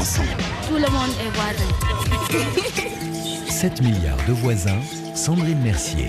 ensemble. Tout le monde est voisin. 7 milliards de voisins, Sandrine Mercier.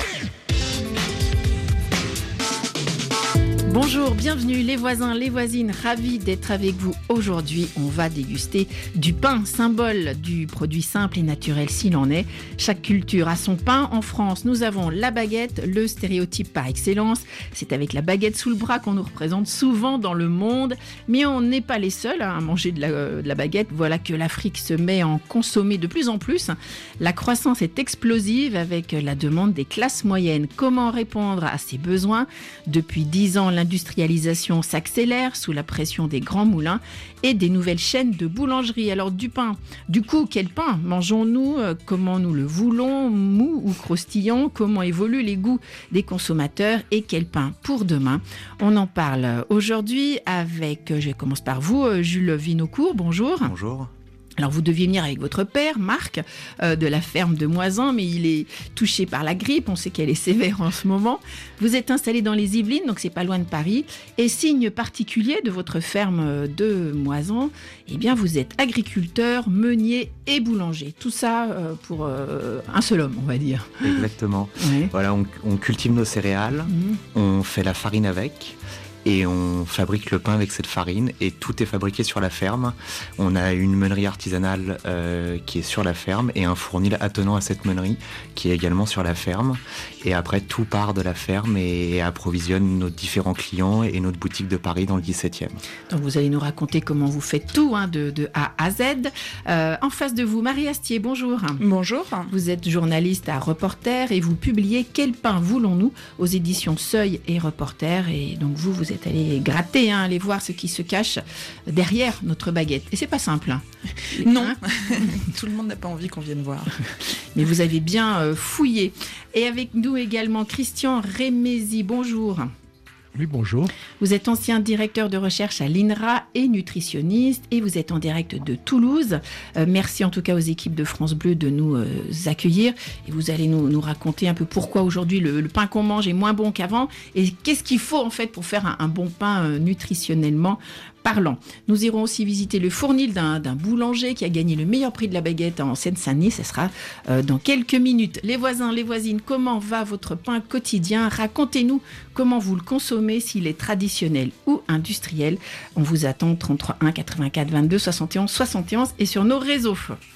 Bonjour, bienvenue les voisins, les voisines, ravis d'être avec vous. Aujourd'hui, on va déguster du pain, symbole du produit simple et naturel s'il en est. Chaque culture a son pain. En France, nous avons la baguette, le stéréotype par excellence. C'est avec la baguette sous le bras qu'on nous représente souvent dans le monde. Mais on n'est pas les seuls à manger de la baguette. Voilà que l'Afrique se met à en consommer de plus en plus. La croissance est explosive avec la demande des classes moyennes. Comment répondre à ces besoins ? Depuis 10 ans, l'industrialisation s'accélère sous la pression des grands moulins et des nouvelles chaînes de boulangerie. Alors du pain, du coup, quel pain mangeons-nous ? Comment nous le voulons ? Mou ou croustillant ? Comment évoluent les goûts des consommateurs ? Et quel pain pour demain ? On en parle aujourd'hui avec, je commence par vous, Jules Vinocourt, bonjour. Bonjour. Alors vous deviez venir avec votre père, Marc, de la ferme de Moisan, mais il est touché par la grippe, on sait qu'elle est sévère en ce moment. Vous êtes installé dans les Yvelines, donc c'est pas loin de Paris. Et signe particulier de votre ferme de Moisan, eh bien vous êtes agriculteur, meunier et boulanger. Tout ça pour un seul homme, on va dire. Exactement. Oui. Voilà, on cultive nos céréales, on fait la farine avec. Et on fabrique le pain avec cette farine et tout est fabriqué sur la ferme. On a une meunerie artisanale qui est sur la ferme et un fournil attenant à cette meunerie qui est également sur la ferme. Et après, tout part de la ferme et approvisionne nos différents clients et notre boutique de Paris dans le 17e. Donc vous allez nous raconter comment vous faites tout, de A à Z. En face de vous, Marie Astier, bonjour. Bonjour. Vous êtes journaliste à Reporter et vous publiez Quel pain voulons-nous aux éditions Seuil et Reporter. Et donc vous êtes allé gratter, aller voir ce qui se cache derrière notre baguette. Et c'est pas simple. Non, tout le monde n'a pas envie qu'on vienne voir. Mais vous avez bien fouillé. Et avec nous également Christian Rémézy, bonjour. Oui, bonjour. Vous êtes ancien directeur de recherche à l'INRA et nutritionniste et vous êtes en direct de Toulouse. Merci en tout cas aux équipes de France Bleu de nous accueillir et vous allez nous raconter un peu pourquoi aujourd'hui le pain qu'on mange est moins bon qu'avant et qu'est-ce qu'il faut en fait pour faire un bon pain nutritionnellement parlant. Nous irons aussi visiter le fournil d'un boulanger qui a gagné le meilleur prix de la baguette en Seine-Saint-Denis. Ce sera dans quelques minutes. Les voisins, les voisines, comment va votre pain quotidien ? Racontez-nous comment vous le consommez, s'il est traditionnel ou industriel. On vous attend 33 1 84 22 71 71 et sur nos réseaux.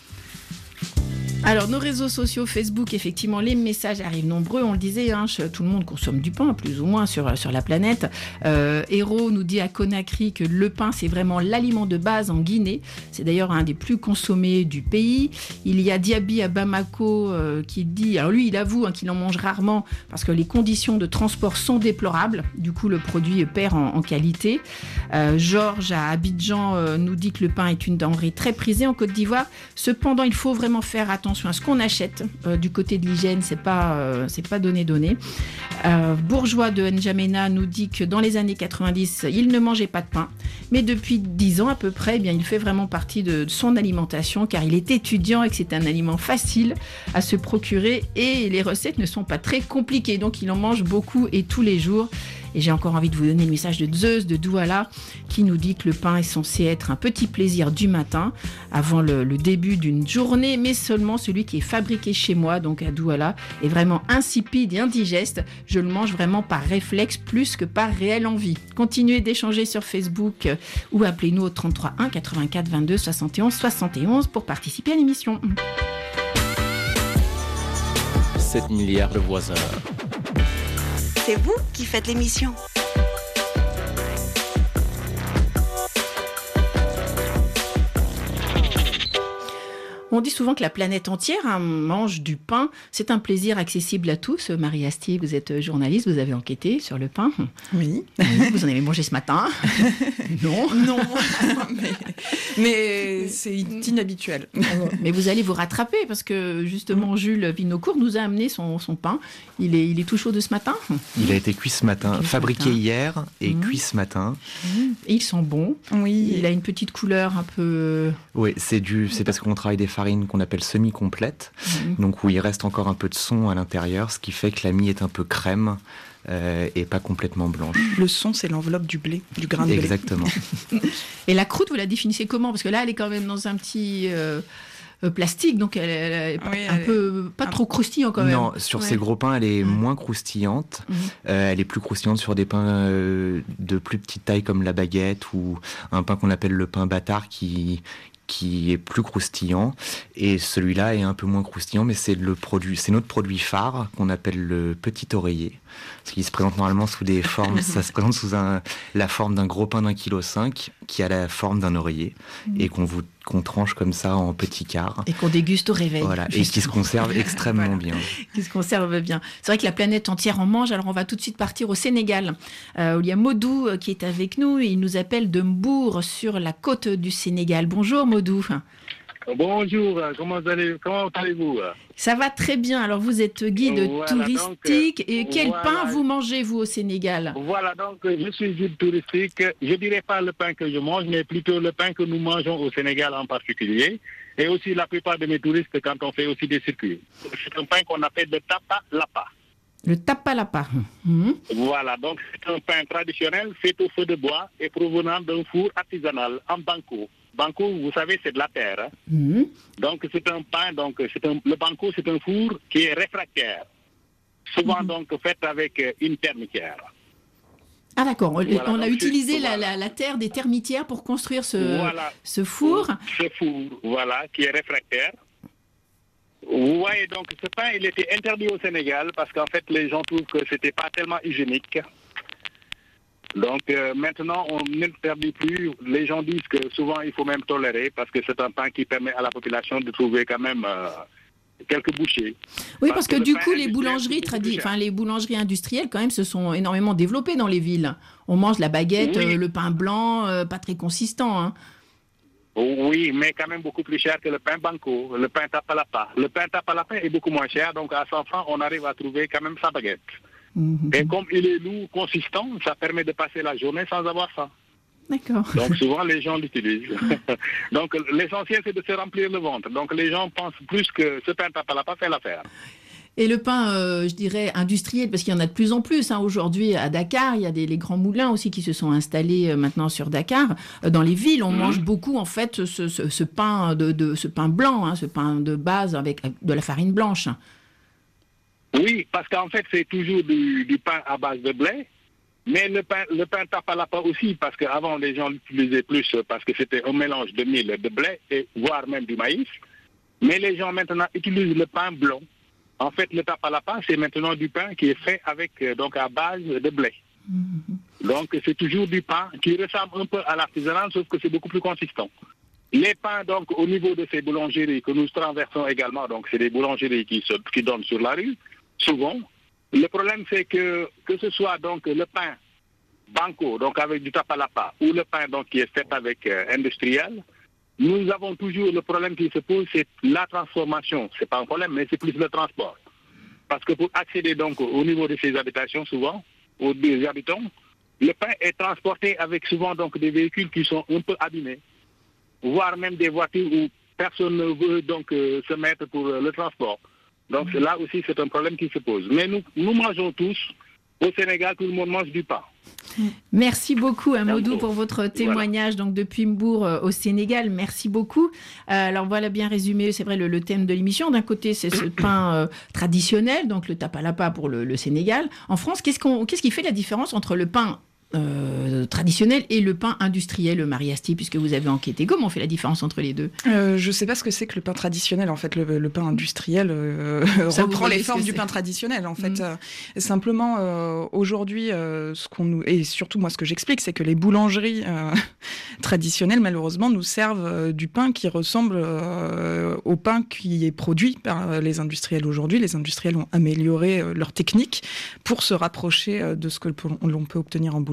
Alors, nos réseaux sociaux, Facebook, effectivement, les messages arrivent nombreux. On le disait, tout le monde consomme du pain, plus ou moins, sur la planète. Héros nous dit à Conakry que le pain, c'est vraiment l'aliment de base en Guinée. C'est d'ailleurs un des plus consommés du pays. Il y a Diaby à Bamako qui dit... Alors lui, il avoue qu'il en mange rarement parce que les conditions de transport sont déplorables. Du coup, le produit perd en qualité. Georges à Abidjan nous dit que le pain est une denrée très prisée en Côte d'Ivoire. Cependant, il faut vraiment faire attention à ce qu'on achète. Du côté de l'hygiène, c'est pas donné. Bourgeois de N'Djamena nous dit que dans les années 90, il ne mangeait pas de pain. Mais depuis 10 ans à peu près, il fait vraiment partie de son alimentation car il est étudiant et que c'est un aliment facile à se procurer et les recettes ne sont pas très compliquées. Donc il en mange beaucoup et tous les jours. Et j'ai encore envie de vous donner le message de Zeus de Douala qui nous dit que le pain est censé être un petit plaisir du matin avant le début d'une journée, mais seulement celui qui est fabriqué chez moi, donc à Douala, est vraiment insipide et indigeste. Je le mange vraiment par réflexe plus que par réelle envie. Continuez d'échanger sur Facebook ou appelez-nous au 33 1 84 22 71 71 pour participer à l'émission. 7 milliards de voisins. C'est vous qui faites l'émission. On dit souvent que la planète entière mange du pain. C'est un plaisir accessible à tous. Marie Astier, vous êtes journaliste, vous avez enquêté sur le pain. Oui. Vous en avez mangé ce matin. Non. Non. mais c'est inhabituel. Mais vous allez vous rattraper parce que justement Jules Vinocourt nous a amené son pain. Il est tout chaud de ce matin. Il a été cuit ce matin, fabriqué hier et cuit ce matin. Et il sent bon. Oui. Il a une petite couleur un peu... Oui, c'est parce qu'on travaille des farines farine qu'on appelle semi-complète, donc où il reste encore un peu de son à l'intérieur, ce qui fait que la mie est un peu crème et pas complètement blanche. Le son, c'est l'enveloppe du blé, du grain de blé. Exactement. Et la croûte, vous la définissez comment? Parce que là, elle est quand même dans un petit plastique, donc elle est pas trop croustillant quand même. Non, sur ces gros pains, elle est moins croustillante. Elle est plus croustillante sur des pains de plus petite taille comme la baguette ou un pain qu'on appelle le pain bâtard qui est plus croustillant, et celui-là est un peu moins croustillant, mais c'est notre produit phare qu'on appelle le petit oreiller, parce qu'il se présente normalement sous des formes, ça se présente sous la forme d'un gros pain d'1,5 kg qui a la forme d'un oreiller et qu'on tranche comme ça en petits quarts. Et qu'on déguste au réveil. Voilà, et qui se conserve extrêmement bien. Qui se conserve bien. C'est vrai que la planète entière en mange, alors on va tout de suite partir au Sénégal, où il y a Modou qui est avec nous, et il nous appelle de Mbour, sur la côte du Sénégal. Bonjour Modou. Bonjour, comment allez-vous? Ça va très bien, alors vous êtes guide touristique, et quel pain vous mangez vous au Sénégal? Voilà, donc je suis guide touristique, je dirais pas le pain que je mange, mais plutôt le pain que nous mangeons au Sénégal en particulier, et aussi la plupart de mes touristes quand on fait aussi des circuits. C'est un pain qu'on appelle le tapa-lapa. Le tapa-lapa. Voilà, donc c'est un pain traditionnel fait au feu de bois et provenant d'un four artisanal en banco. Banco, vous savez, c'est de la terre. Donc c'est un pain, le banco, c'est un four qui est réfractaire. Souvent donc fait avec une termitière. Ah d'accord, on a utilisé la terre des termitières pour construire ce four. Ce four, voilà, qui est réfractaire. Vous voyez, donc ce pain, il était interdit au Sénégal parce qu'en fait, les gens trouvent que c'était pas tellement hygiénique. Donc maintenant, on n'interdit plus. Les gens disent que souvent, il faut même tolérer parce que c'est un pain qui permet à la population de trouver quand même quelques bouchées. Oui, parce que du coup, les boulangeries les boulangeries industrielles, quand même, se sont énormément développées dans les villes. On mange la baguette, le pain blanc, pas très consistant, hein. Oui, mais quand même beaucoup plus cher que le pain banco, le pain tapalapa. Le pain tapalapa est beaucoup moins cher, donc à 100 francs, on arrive à trouver quand même sa baguette. Et comme il est lourd, consistant, ça permet de passer la journée sans avoir faim. D'accord. Donc souvent, les gens l'utilisent. Donc l'essentiel, c'est de se remplir le ventre. Donc les gens pensent plus que ce pain tapalapa fait l'affaire. Et le pain, je dirais, industriel, parce qu'il y en a de plus en plus. Aujourd'hui, à Dakar, il y a les grands moulins aussi qui se sont installés maintenant sur Dakar. Dans les villes, on mange beaucoup, en fait, ce pain ce pain blanc, ce pain de base avec de la farine blanche. Oui, parce qu'en fait, c'est toujours du pain à base de blé. Mais le pain tapalapa aussi, parce qu'avant, les gens l'utilisaient plus parce que c'était un mélange de mil, de blé, et voire même du maïs. Mais les gens maintenant utilisent le pain blanc. En fait, le tapalapa, c'est maintenant du pain qui est fait avec, donc à base de blé. Donc, c'est toujours du pain qui ressemble un peu à l'artisanal, sauf que c'est beaucoup plus consistant. Les pains, donc, au niveau de ces boulangeries que nous traversons également, donc, c'est des boulangeries qui donnent sur la rue, souvent. Le problème, c'est que ce soit, donc, le pain banco, donc, avec du tapalapa, ou le pain, donc, qui est fait avec industriel, nous avons toujours le problème qui se pose, c'est la transformation. C'est pas un problème, mais c'est plus le transport. Parce que pour accéder donc au niveau de ces habitations, souvent, aux des habitants, le pain est transporté avec souvent donc des véhicules qui sont un peu abîmés, voire même des voitures où personne ne veut donc se mettre pour le transport. Donc là aussi, c'est un problème qui se pose. Mais nous mangeons tous. Au Sénégal, tout le monde mange du pain. Merci beaucoup Amadou pour votre témoignage donc depuis Mbour au Sénégal. Merci beaucoup. Alors voilà bien résumé, c'est vrai le thème de l'émission. D'un côté c'est ce pain traditionnel, donc le tapalapa pour le Sénégal. En France, qu'est-ce qui fait la différence entre le pain traditionnel et le pain industriel, Marie Asti, puisque vous avez enquêté? Comment on fait la différence entre les deux? Je ne sais pas ce que c'est que le pain traditionnel. En fait, le pain industriel reprend les formes du pain traditionnel. En fait, simplement aujourd'hui, et surtout moi, ce que j'explique, c'est que les boulangeries traditionnelles, malheureusement, nous servent du pain qui ressemble au pain qui est produit par les industriels aujourd'hui. Les industriels ont amélioré leur technique pour se rapprocher de ce que l'on peut obtenir en boulangerie.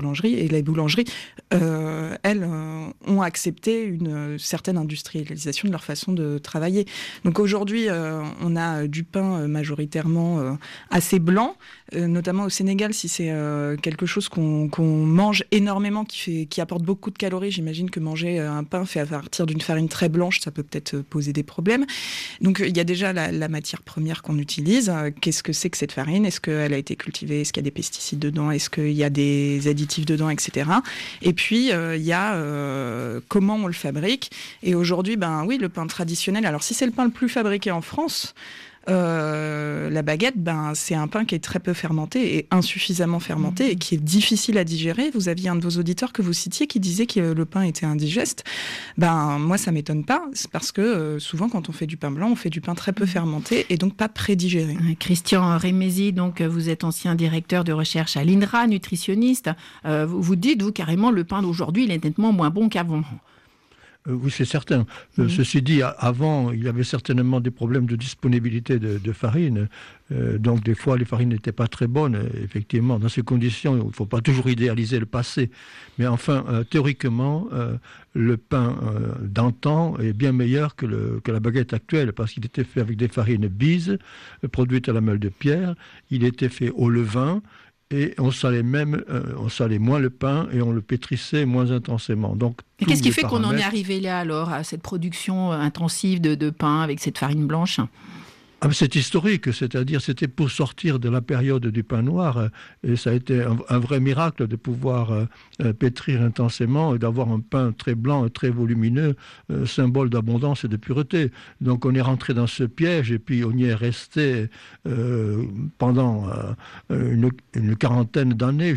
boulangeries. Et les boulangeries, elles, ont accepté une certaine industrialisation de leur façon de travailler. Donc aujourd'hui, on a du pain majoritairement assez blanc, notamment au Sénégal, si c'est quelque chose qu'on mange énormément, qui apporte beaucoup de calories. J'imagine que manger un pain fait à partir d'une farine très blanche, ça peut peut-être poser des problèmes. Donc il y a déjà la matière première qu'on utilise. Qu'est-ce que c'est que cette farine ? Est-ce qu'elle a été cultivée ? Est-ce qu'il y a des pesticides dedans ? Est-ce qu'il y a des additifs dedans, etc. Et puis il y a comment on le fabrique. Et aujourd'hui, oui, le pain traditionnel. Alors si c'est le pain le plus fabriqué en France, la baguette, c'est un pain qui est très peu fermenté et insuffisamment fermenté et qui est difficile à digérer. Vous aviez un de vos auditeurs que vous citiez qui disait que le pain était indigeste. Moi, ça m'étonne pas. C'est parce que souvent, quand on fait du pain blanc, on fait du pain très peu fermenté et donc pas prédigéré. Christian Rémézy, donc vous êtes ancien directeur de recherche à l'INRA, nutritionniste. Vous dites, vous, carrément, le pain d'aujourd'hui, il est nettement moins bon qu'avant. Oui, c'est certain. Ceci dit, avant, il y avait certainement des problèmes de disponibilité de farine. Donc, des fois, les farines n'étaient pas très bonnes. Effectivement, dans ces conditions, il ne faut pas toujours idéaliser le passé. Mais enfin, théoriquement, le pain d'antan est bien meilleur que la baguette actuelle, parce qu'il était fait avec des farines bises, produites à la meule de pierre. Il était fait au levain. Et on salait moins le pain et on le pétrissait moins intensément. Donc, qu'est-ce qui fait qu'on en est arrivé là alors, à cette production intensive de pain avec cette farine blanche ? C'est historique, c'est-à-dire c'était pour sortir de la période du pain noir et ça a été un vrai miracle de pouvoir pétrir intensément et d'avoir un pain très blanc et très volumineux, symbole d'abondance et de pureté. Donc on est rentré dans ce piège et puis on y est resté pendant une quarantaine d'années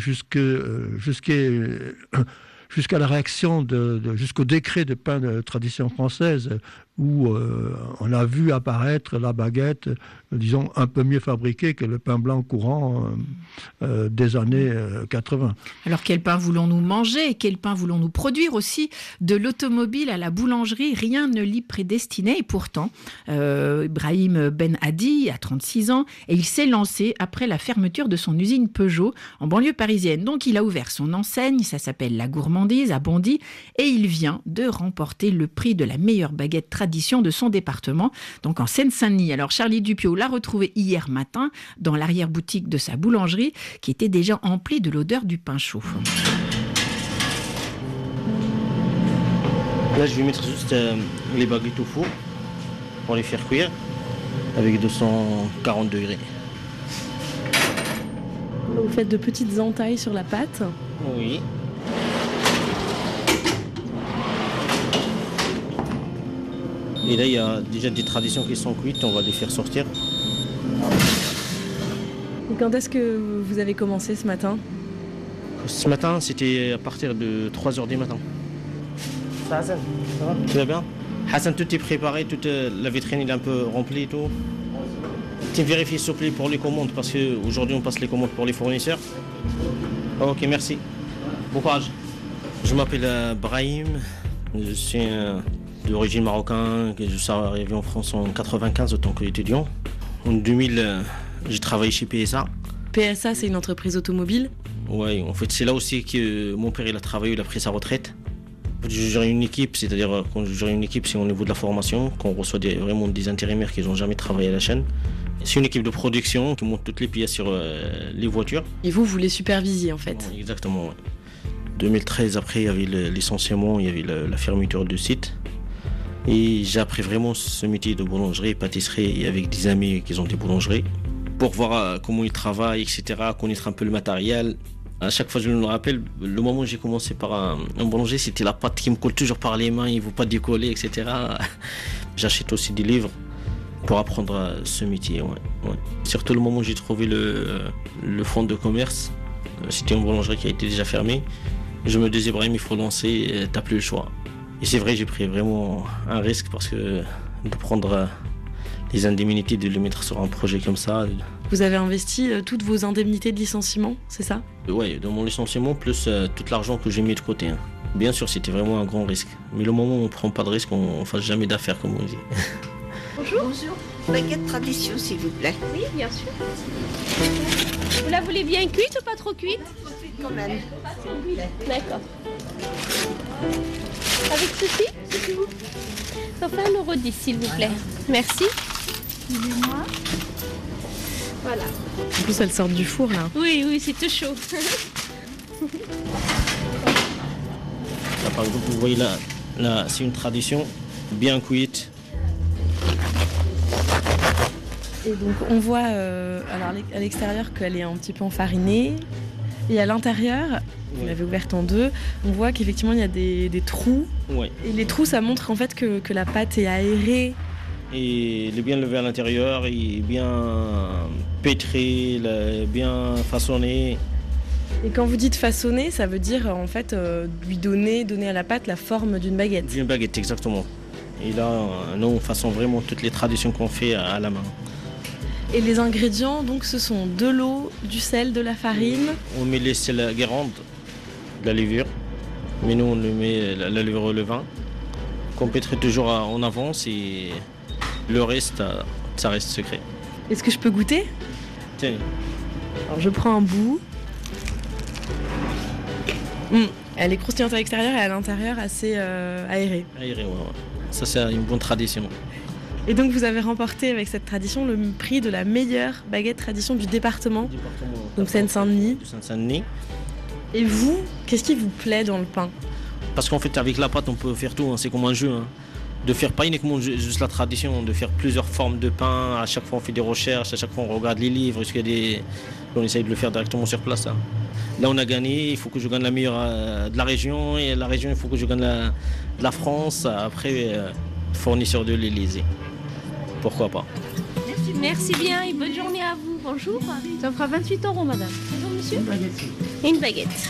jusqu'à la réaction jusqu'au décret de pain de tradition française où on a vu apparaître la baguette, disons, un peu mieux fabriquée que le pain blanc courant des années 80. Alors quel pain voulons-nous manger ? Quel pain voulons-nous produire aussi ? De l'automobile à la boulangerie, rien ne l'y prédestinait. Et pourtant, Brahim Ben Hadi a 36 ans et il s'est lancé après la fermeture de son usine Peugeot en banlieue parisienne. Donc il a ouvert son enseigne, ça s'appelle La Gourmandise à Bondy et il vient de remporter le prix de la meilleure baguette traditionnelle de son département, donc en Seine-Saint-Denis. Alors Charlie Dupiot l'a retrouvé hier matin dans l'arrière-boutique de sa boulangerie qui était déjà emplie de l'odeur du pain chaud. Là je vais mettre juste les baguettes au four pour les faire cuire avec 240 degrés. Vous faites de petites entailles sur la pâte ? Oui. Et là, il y a déjà des traditions qui sont cuites, on va les faire sortir. Et quand est-ce que vous avez commencé ce matin ? Ce matin, c'était à partir de 3h du matin. Hassan, ça va ? Tout va bien ? Hassan, tout est préparé, toute la vitrine est un peu remplie et tout. Tu vérifies s'il te plaît pour les commandes, parce qu'aujourd'hui on passe les commandes pour les fournisseurs. Ok, merci. Bon courage. Je m'appelle Brahim, je suis d'origine marocaine, je suis arrivé en France en 1995 en tant qu'étudiant. En 2000, j'ai travaillé chez PSA. PSA, c'est une entreprise automobile ? Oui, en fait, c'est là aussi que mon père il a travaillé, il a pris sa retraite. Je gère une équipe, c'est-à-dire quand je gère une équipe, c'est au niveau de la formation, qu'on reçoit vraiment des intérimaires qui n'ont jamais travaillé à la chaîne. C'est une équipe de production qui monte toutes les pièces sur les voitures. Et vous les supervisiez en fait ? Oui, exactement. 2013, après, il y avait le licenciement, il y avait la fermeture du site. Et j'ai appris vraiment ce métier de boulangerie, pâtisserie, avec des amis qui ont des boulangeries, pour voir comment ils travaillent, etc., connaître un peu le matériel. À chaque fois, je me rappelle, le moment où j'ai commencé par un boulanger, c'était la pâte qui me colle toujours par les mains, il ne veut pas décoller, etc. J'achète aussi des livres pour apprendre ce métier. Ouais. Surtout le moment où j'ai trouvé le fonds de commerce, c'était une boulangerie qui a été déjà fermée. Je me disais, Brahim, il faut lancer, t'as plus le choix. Et c'est vrai, j'ai pris vraiment un risque parce que de prendre les indemnités, de le mettre sur un projet comme ça. Vous avez investi toutes vos indemnités de licenciement, c'est ça ? Oui, dans mon licenciement, plus tout l'argent que j'ai mis de côté. Bien sûr, c'était vraiment un grand risque. Mais le moment où on ne prend pas de risque, on ne fasse jamais d'affaires, comme on dit. Bonjour. Bonjour. Baguette tradition, s'il vous plaît. Oui, bien sûr. Vous la voulez bien cuite ou pas trop cuite ? quand même. D'accord. Avec ceci, c'est tout. Ça fait 1,10 €, s'il vous plaît. Merci. Excusez-moi. Voilà. En plus, elles sortent du four, là. Oui, c'est tout chaud. Là, par exemple, vous voyez là, c'est une tradition bien cuite. Et donc, on voit alors, à l'extérieur qu'elle est un petit peu enfarinée. Et à l'intérieur, vous l'avez ouverte en deux, on voit qu'effectivement, il y a des trous. Ouais. Et les trous, ça montre en fait que la pâte est aérée. Et il est bien levé à l'intérieur, il est bien pétré, bien façonné. Et quand vous dites façonner, ça veut dire en fait lui donner à la pâte la forme d'une baguette. D'une baguette, exactement. Et là, nous, on façonne vraiment toutes les traditions qu'on fait à la main. Et les ingrédients, donc, ce sont de l'eau, du sel, de la farine. On met les sels Guérande, de la levure. Mais nous, on met la levure au levain, qu'on pétrit toujours en avance et le reste, ça reste secret. Est-ce que je peux goûter ? Tiens. Alors, je prends un bout. Elle est croustillante à l'extérieur et à l'intérieur assez aérée. Aérée, ouais. Ça, c'est une bonne tradition. Et donc, vous avez remporté avec cette tradition le prix de la meilleure baguette tradition du département donc Seine-Saint-Denis. Seine-Saint-Denis. Et vous, qu'est-ce qui vous plaît dans le pain ? Parce qu'en fait, avec la pâte, on peut faire tout. C'est comme un jeu. De faire pas uniquement juste la tradition, de faire plusieurs formes de pain. À chaque fois, on fait des recherches. À chaque fois, on regarde les livres. On essaye de le faire directement sur place. Là, on a gagné. Il faut que je gagne la meilleure de la région. Et la région, il faut que je gagne de la France. Après, fournisseur de l'Élysée. Pourquoi pas. Merci bien et bonne journée à vous. Bonjour. Ça fera 28 €, madame. Bonjour, monsieur. Une baguette. Et une baguette.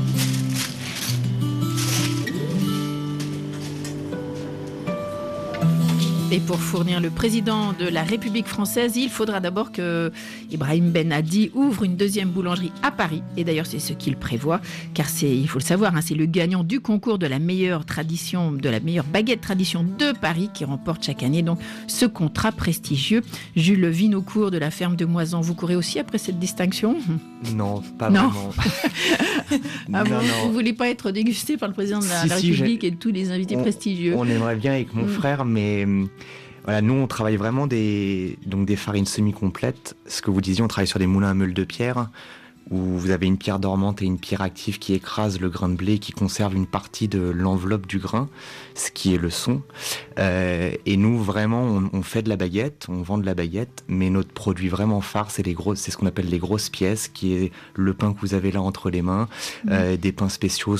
Et pour fournir le président de la République française, il faudra d'abord que Ibrahim Ben Hadi ouvre une deuxième boulangerie à Paris. Et d'ailleurs, c'est ce qu'il prévoit, car il faut le savoir, c'est le gagnant du concours de la meilleure baguette tradition de Paris qui remporte chaque année donc ce contrat prestigieux. Jules Vinocourt de la ferme de Moisan, vous courez aussi après cette distinction ? Non, pas vraiment. Non. Vous ne voulez pas être dégusté par le président de la République et de tous les invités prestigieux ? On aimerait bien avec mon frère, mais voilà, nous on travaille vraiment des farines semi-complètes. Ce que vous disiez, on travaille sur des moulins à meules de pierre où vous avez une pierre dormante et une pierre active qui écrase le grain de blé, qui conserve une partie de l'enveloppe du grain, ce qui est le son. Et nous, vraiment, on fait de la baguette, on vend de la baguette, mais notre produit vraiment phare, c'est ce qu'on appelle les grosses pièces, qui est le pain que vous avez là entre les mains, des pains spéciaux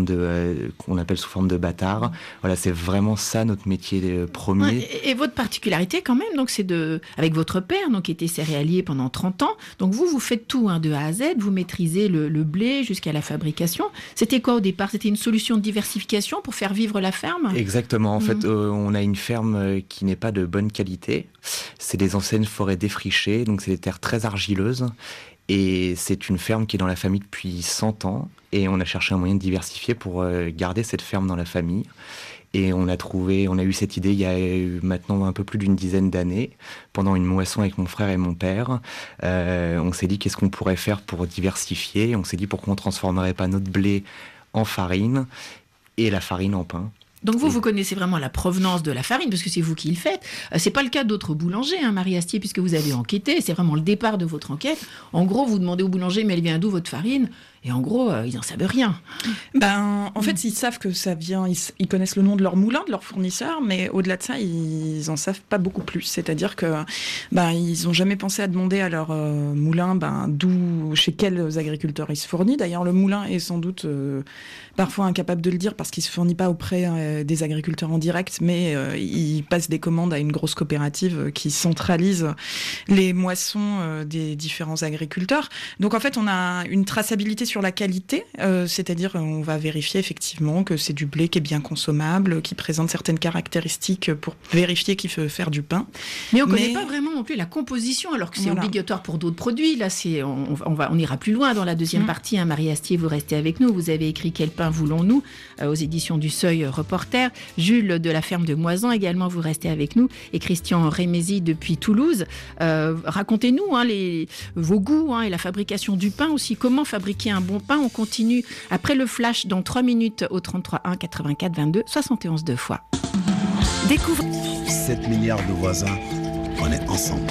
qu'on appelle sous forme de bâtard. Voilà, c'est vraiment ça notre métier premier. Et votre particularité quand même, donc c'est avec votre père, donc qui était céréalier pendant 30 ans, donc vous faites tout de A à Z. Vous maîtrisez le blé jusqu'à la fabrication. C'était quoi au départ ? C'était une solution de diversification pour faire vivre la ferme ? Exactement. En fait, on a une ferme qui n'est pas de bonne qualité. C'est des anciennes forêts défrichées, donc c'est des terres très argileuses. Et c'est une ferme qui est dans la famille depuis 100 ans. Et on a cherché un moyen de diversifier pour garder cette ferme dans la famille. Et on a eu cette idée il y a maintenant un peu plus d'une dizaine d'années, pendant une moisson avec mon frère et mon père. On s'est dit qu'est-ce qu'on pourrait faire pour diversifier. On s'est dit pourquoi on ne transformerait pas notre blé en farine et la farine en pain. Donc vous connaissez vraiment la provenance de la farine, parce que c'est vous qui le faites. C'est pas le cas d'autres boulangers, Marie Astier, puisque vous avez enquêté. C'est vraiment le départ de votre enquête. En gros, vous demandez au boulanger, mais elle vient d'où votre farine ? Et en gros, ils n'en savent rien. En fait, ils savent que ça vient, ils connaissent le nom de leur moulin, de leur fournisseur, mais au-delà de ça, ils n'en savent pas beaucoup plus. C'est-à-dire que ils n'ont jamais pensé à demander à leur moulin chez quels agriculteurs il se fournit. D'ailleurs, le moulin est sans doute parfois incapable de le dire parce qu'il ne se fournit pas auprès des agriculteurs en direct, mais il passe des commandes à une grosse coopérative qui centralise les moissons des différents agriculteurs. Donc en fait, on a une traçabilité sur la qualité, c'est-à-dire on va vérifier effectivement que c'est du blé qui est bien consommable, qui présente certaines caractéristiques pour vérifier qu'il peut faire du pain. Mais on ne connaît pas vraiment non plus la composition, alors que c'est obligatoire pour d'autres produits. Là, on ira plus loin dans la deuxième partie. Marie Astier, vous restez avec nous. Vous avez écrit Quel pain voulons-nous aux éditions du Seuil Reporter. Jules de la ferme de Moisan également, vous restez avec nous. Et Christian Rémézy depuis Toulouse. Racontez-nous vos goûts et la fabrication du pain aussi. Comment fabriquer un bon pain. On continue après le flash dans 3 minutes au 33 1 84 22 71 2 fois. Découvre 7 milliards de voisins, on est ensemble.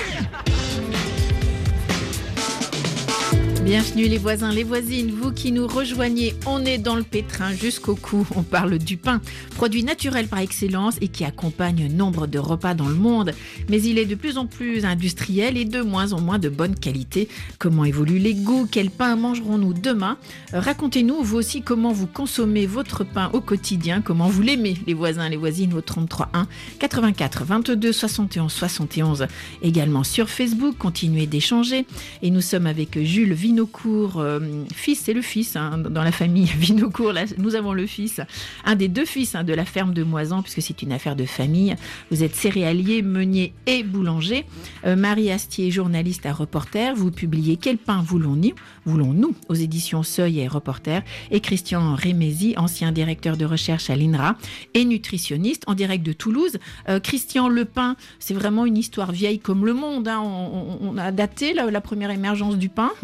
Bienvenue les voisins, les voisines, vous qui nous rejoignez, on est dans le pétrin jusqu'au cou, on parle du pain, produit naturel par excellence et qui accompagne nombre de repas dans le monde. Mais il est de plus en plus industriel et de moins en moins de bonne qualité. Comment évoluent les goûts? Quel pain mangerons-nous demain? Racontez-nous vous aussi comment vous consommez votre pain au quotidien, comment vous l'aimez les voisins, les voisines au 33 1 84 22 71 71. Également sur Facebook, continuez d'échanger et nous sommes avec Jules Vinocourt, fils, c'est le fils dans la famille Vinocourt, là, nous avons le fils, un des 2 fils de la ferme de Moisan, puisque c'est une affaire de famille. Vous êtes céréalier, meunier et boulanger. Marie Astier, journaliste à Reporter, vous publiez Quel pain voulons-nous aux éditions Seuil et Reporter. Et Christian Rémézy, ancien directeur de recherche à l'INRA et nutritionniste en direct de Toulouse. Christian, le pain, c'est vraiment une histoire vieille comme le monde. On a daté la première émergence du pain.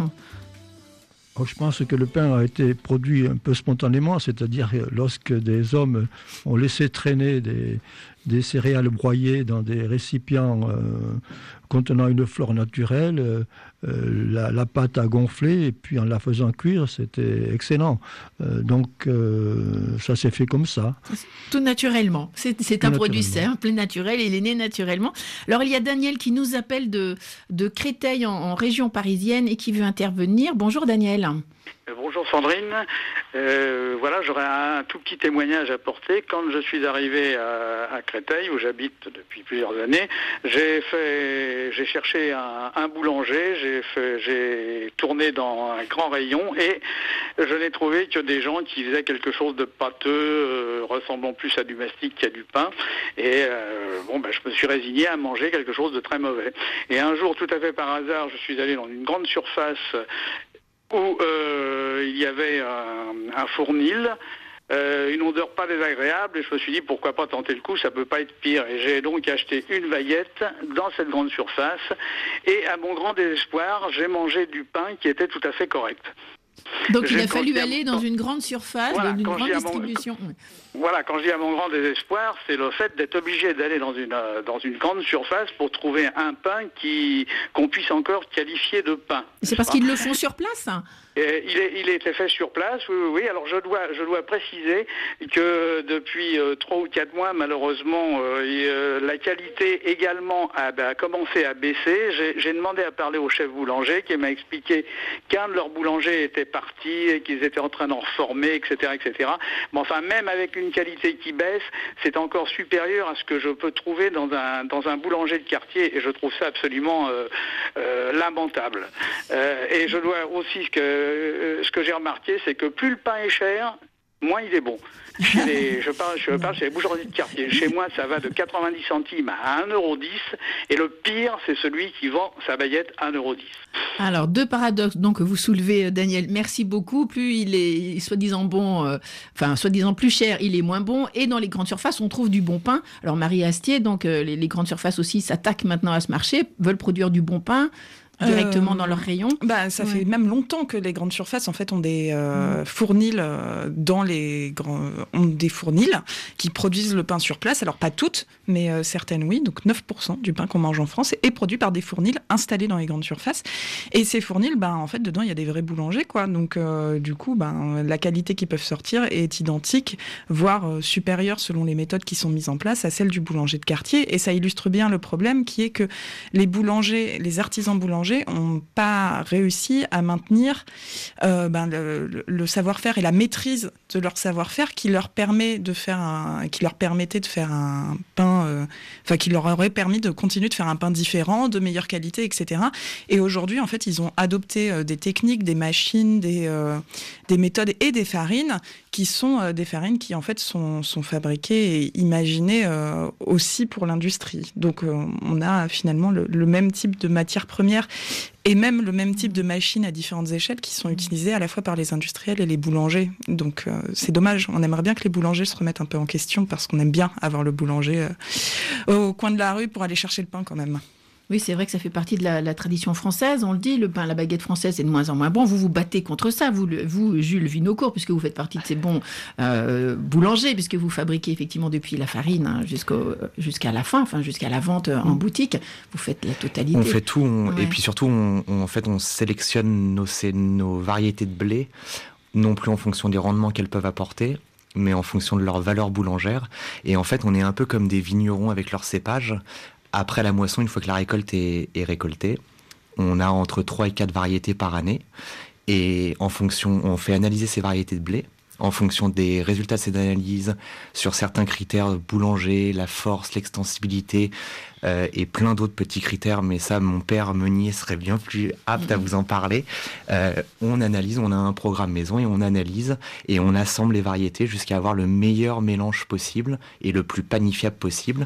Je pense que le pain a été produit un peu spontanément, c'est-à-dire lorsque des hommes ont laissé traîner des céréales broyées dans des récipients contenant une flore naturelle, la pâte a gonflé et puis en la faisant cuire, c'était excellent. Donc ça s'est fait comme ça. Tout naturellement. C'est un produit simple, naturel, il est né naturellement. Alors il y a Daniel qui nous appelle de Créteil en région parisienne et qui veut intervenir. Bonjour Daniel. Bonjour Sandrine, voilà, j'aurais un tout petit témoignage à porter. Quand je suis arrivé à Créteil, où j'habite depuis plusieurs années, j'ai cherché un boulanger, j'ai tourné dans un grand rayon et je n'ai trouvé que des gens qui faisaient quelque chose de pâteux, ressemblant plus à du mastic qu'à du pain. Et je me suis résigné à manger quelque chose de très mauvais. Et un jour, tout à fait par hasard, je suis allé dans une grande surface où il y avait un fournil, une odeur pas désagréable, et je me suis dit pourquoi pas tenter le coup, ça peut pas être pire. Et j'ai donc acheté une baguette dans cette grande surface, et à mon grand désespoir, j'ai mangé du pain qui était tout à fait correct. Donc il a fallu aller dans une grande surface, dans une grande distribution. Voilà, quand je dis à mon grand désespoir, c'est le fait d'être obligé d'aller dans une grande surface pour trouver un pain qu'on puisse encore qualifier de pain. C'est parce qu'ils le font sur place, hein. Il était fait sur place, oui. Alors je dois préciser que depuis 3 ou 4 mois, malheureusement, la qualité également a commencé à baisser. J'ai demandé à parler au chef boulanger qui m'a expliqué qu'un de leurs boulangers était parti et qu'ils étaient en train d'en reformer, etc., etc. Mais enfin, même avec une qualité qui baisse, c'est encore supérieur à ce que je peux trouver dans un boulanger de quartier, et je trouve ça absolument lamentable. Et je dois aussi ce que j'ai remarqué, c'est que plus le pain est cher, moins il est bon. Je parle chez les boulangeries de quartier. Chez moi, ça va de 90 centimes à 1,10 €. Et le pire, c'est celui qui vend sa baguette à 1,10 €. Alors, 2 paradoxes donc, que vous soulevez, Daniel. Merci beaucoup. Plus il est soi-disant bon, soi-disant plus cher, il est moins bon. Et dans les grandes surfaces, on trouve du bon pain. Alors, Marie Astier, donc les grandes surfaces aussi s'attaquent maintenant à ce marché, veulent produire du bon pain directement dans leurs rayons. Ça fait même longtemps que les grandes surfaces en fait ont des fournils ont des fournils qui produisent le pain sur place. Alors pas toutes, mais certaines oui. Donc 9% du pain qu'on mange en France est produit par des fournils installés dans les grandes surfaces. Et ces fournils, en fait dedans il y a des vrais boulangers quoi. Donc du coup la qualité qu'ils peuvent sortir est identique, voire supérieure selon les méthodes qui sont mises en place à celle du boulanger de quartier. Et ça illustre bien le problème qui est que les boulangers, les artisans boulangers n'ont pas réussi à maintenir le savoir-faire et la maîtrise de leur savoir-faire qui leur permettait de faire un pain, qui leur aurait permis de continuer de faire un pain différent, de meilleure qualité, etc. Et aujourd'hui, en fait, ils ont adopté des techniques, des machines, des méthodes et des farines qui sont des farines qui en fait sont fabriquées et imaginées aussi pour l'industrie. Donc on a finalement le même type de matière première et même le même type de machines à différentes échelles qui sont utilisées à la fois par les industriels et les boulangers. Donc c'est dommage, on aimerait bien que les boulangers se remettent un peu en question parce qu'on aime bien avoir le boulanger au coin de la rue pour aller chercher le pain quand même. Oui, c'est vrai que ça fait partie de la tradition française. On le dit, le pain, la baguette française est de moins en moins bon. Vous vous battez contre ça, vous Jules Vinocourt, puisque vous faites partie de ces bons boulangers, puisque vous fabriquez effectivement depuis la farine jusqu'à la fin, jusqu'à la vente en boutique. Vous faites la totalité. On fait tout, et puis surtout, on sélectionne nos variétés de blé, non plus en fonction des rendements qu'elles peuvent apporter, mais en fonction de leur valeur boulangère. Et en fait, on est un peu comme des vignerons avec leur cépage. Après la moisson, une fois que la récolte est récoltée, on a entre 3 et 4 variétés par année. Et on fait analyser ces variétés de blé en fonction des résultats de ces analyses sur certains critères boulanger, la force, l'extensibilité et plein d'autres petits critères. Mais ça, mon père meunier serait bien plus apte à vous en parler. On analyse, on a un programme maison et on analyse et on assemble les variétés jusqu'à avoir le meilleur mélange possible et le plus panifiable possible.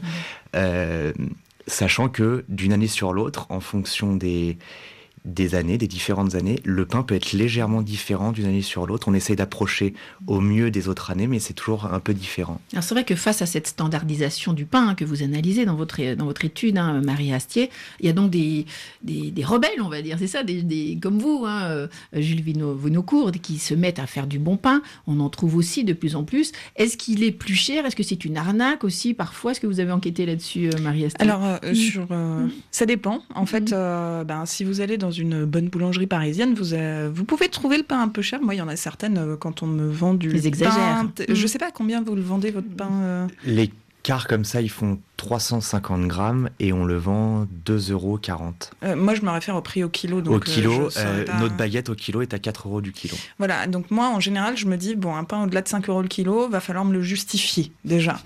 Sachant que d'une année sur l'autre, en fonction des différentes années, le pain peut être légèrement différent d'une année sur l'autre. On essaye d'approcher au mieux des autres années, mais c'est toujours un peu différent. Alors c'est vrai que face à cette standardisation du pain que vous analysez dans votre étude, Marie Astier, il y a donc des rebelles, on va dire, c'est ça, des comme vous, Jules Vinocourt, qui se mettent à faire du bon pain. On en trouve aussi de plus en plus. Est-ce qu'il est plus cher ? Est-ce que c'est une arnaque aussi parfois ? Est-ce que vous avez enquêté là-dessus, Marie Astier ? Alors, ça dépend. En fait, si vous allez dans une bonne boulangerie parisienne, vous pouvez trouver le pain un peu cher. Moi, il y en a certaines, quand on me vend du Ils exagèrent. pain... Je ne sais pas combien vous le vendez, votre pain. Les quarts comme ça, ils font 350 grammes et on le vend 2,40 €. Moi, je me réfère au prix au kilo. Donc, au kilo, notre baguette au kilo est à 4 € du kilo. Voilà, donc moi, en général, je me dis, un pain au-delà de 5 € le kilo, va falloir me le justifier, déjà.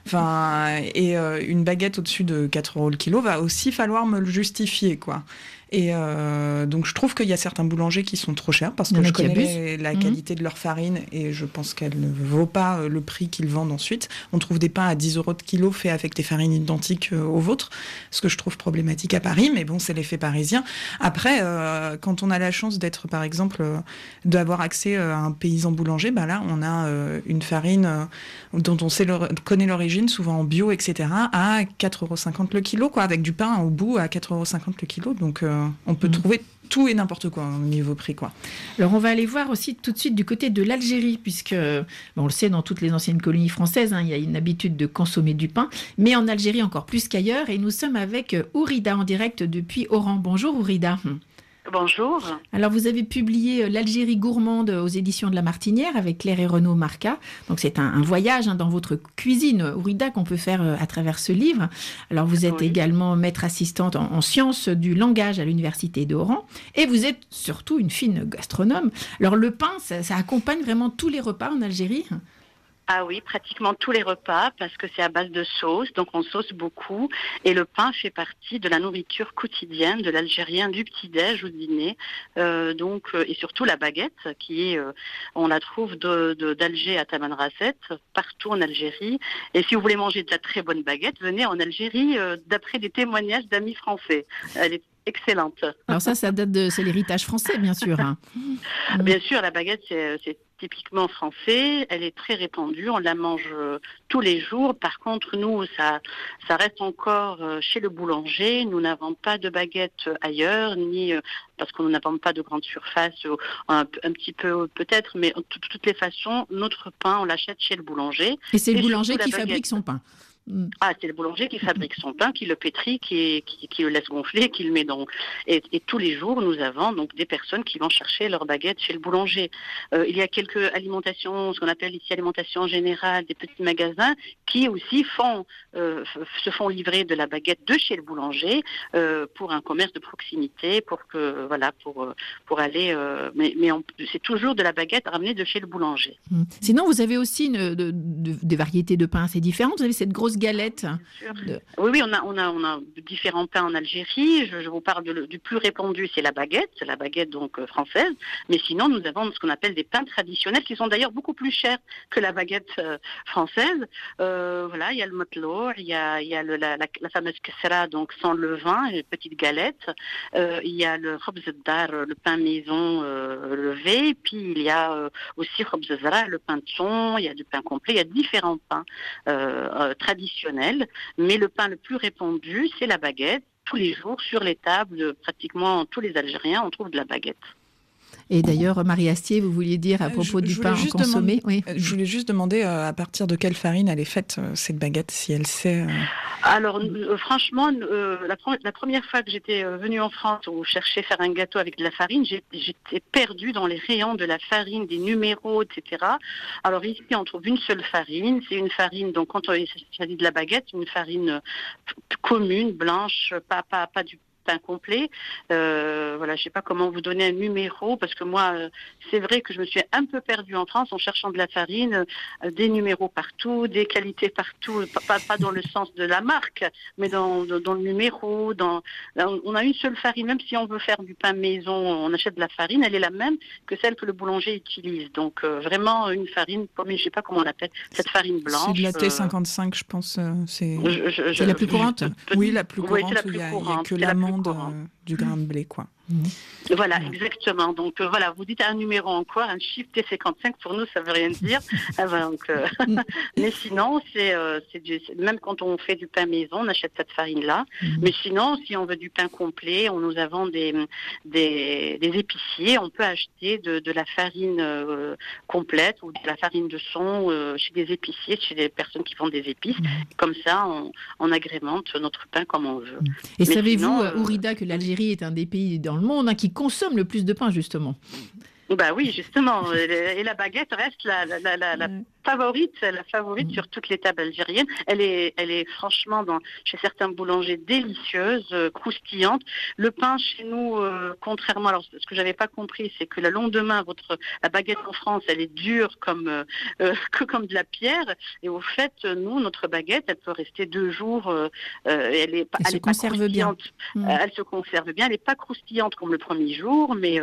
Et une baguette au-dessus de 4 € le kilo, va aussi falloir me le justifier, quoi. Et donc je trouve qu'il y a certains boulangers qui sont trop chers parce que je connais la qualité de leur farine et je pense qu'elle ne vaut pas le prix qu'ils vendent ensuite. On trouve des pains à 10 € de kilo faits avec des farines identiques aux vôtres, ce que je trouve problématique à Paris, mais bon, c'est l'effet parisien. Après, quand on a la chance d'être, par exemple, d'avoir accès à un paysan boulanger, là, on a une farine dont on connaît l'origine, souvent en bio, etc., à 4,50 € le kilo, quoi, avec du pain au bout à 4,50 € le kilo. Donc, on peut trouver tout et n'importe quoi au niveau prix, quoi. Alors on va aller voir aussi tout de suite du côté de l'Algérie, puisque on le sait, dans toutes les anciennes colonies françaises, il y a une habitude de consommer du pain, mais en Algérie encore plus qu'ailleurs, et nous sommes avec Ourida en direct depuis Oran. Bonjour Ourida. Bonjour. Alors vous avez publié L'Algérie gourmande aux éditions de La Martinière avec Claire et Renaud Marca. Donc c'est un voyage dans votre cuisine, Ourida, qu'on peut faire à travers ce livre. Alors vous êtes également maître assistante en sciences du langage à l'université d'Oran et vous êtes surtout une fine gastronome. Alors le pain, ça accompagne vraiment tous les repas en Algérie ? Ah oui, pratiquement tous les repas, parce que c'est à base de sauce, donc on sauce beaucoup. Et le pain fait partie de la nourriture quotidienne de l'Algérien, du petit-déj au dîner. Et surtout la baguette, qui est, on la trouve d'Alger à Tamanrasset, partout en Algérie. Et si vous voulez manger de la très bonne baguette, venez en Algérie, d'après des témoignages d'amis français. Elle est excellente. Alors ça date c'est l'héritage français, bien sûr. Bien sûr, la baguette, c'est typiquement français, elle est très répandue, on la mange tous les jours. Par contre, nous, ça reste encore chez le boulanger. Nous n'avons pas de baguette ailleurs, ni parce qu'on n'a pas de grande surface, un petit peu peut-être, mais de toutes les façons, notre pain, on l'achète chez le boulanger. Et c'est le boulanger qui fabrique son pain. Ah, c'est le boulanger qui fabrique son pain, qui le pétrit, qui le laisse gonfler, qui le met dans... Et tous les jours, nous avons donc des personnes qui vont chercher leur baguette chez le boulanger. Il y a quelques alimentations, ce qu'on appelle ici alimentation générale, des petits magasins, qui aussi se font livrer de la baguette de chez le boulanger pour un commerce de proximité, pour aller... c'est toujours de la baguette ramenée de chez le boulanger. Sinon, vous avez aussi des variétés de pain assez différentes. Vous avez cette grosse galette. Oui, on a différents pains en Algérie. Je vous parle du plus répandu, c'est la baguette donc française. Mais sinon, nous avons ce qu'on appelle des pains traditionnels qui sont d'ailleurs beaucoup plus chers que la baguette française. Il y a le motlo, il y a la fameuse kessra, donc sans levain, une petite galette. Il y a le khobz dar, le pain maison levé. Et puis il y a aussi khobz zara, le pain de son. Il y a du pain complet. Il y a différents pains traditionnels, mais le pain le plus répandu, c'est la baguette, tous les jours, sur les tables, pratiquement tous les Algériens, on trouve de la baguette. Et d'ailleurs, Marie Astier, vous vouliez dire à propos du pain consommé, oui. Je voulais juste demander à partir de quelle farine elle est faite, cette baguette, si elle sait... Alors, franchement, la première fois que j'étais venue en France où je cherchais faire un gâteau avec de la farine, j'étais perdue dans les rayons de la farine, des numéros, etc. Alors ici, on trouve une seule farine. C'est une farine, donc quand il s'agit de la baguette, une farine commune, blanche, pas du pain complet. Voilà, je sais pas comment vous donner un numéro, parce que moi, c'est vrai que je me suis un peu perdue en France en cherchant de la farine, des numéros partout, des qualités partout, pas dans le sens de la marque, mais dans le numéro. On a une seule farine, même si on veut faire du pain maison, on achète de la farine, elle est la même que celle que le boulanger utilise. Donc vraiment une farine, je sais pas comment on l'appelle, cette farine blanche. C'est de la T55, je pense. C'est la plus courante. Oui, la plus courante. Oui, c'est la plus courante. Il n'y a que l'amande du grain de blé, quoi. Voilà, exactement. Donc voilà, vous dites un numéro encore, un chiffre T55, pour nous, ça veut rien dire. Mais sinon, même quand on fait du pain maison, on achète cette farine-là. Mais sinon, si on veut du pain complet, nous avons des épiciers. On peut acheter de la farine complète ou de la farine de son chez des épiciers, chez des personnes qui vendent des épices. Comme ça, on agrémente notre pain comme on veut. Et savez-vous, Ourida, que l'Algérie est un des pays dans le monde qui consomme le plus de pain, justement? Bah oui, justement. Et la baguette reste la favorite sur toutes les tables algériennes. Elle est franchement chez certains boulangers délicieuse, croustillante. Le pain chez nous, contrairement, alors ce que j'avais pas compris, c'est que le lendemain, la baguette en France, elle est dure comme de la pierre. Et au fait, nous, notre baguette, elle peut rester 2 jours. Elle se conserve bien. Elle se conserve bien. Elle n'est pas croustillante comme le premier jour, mais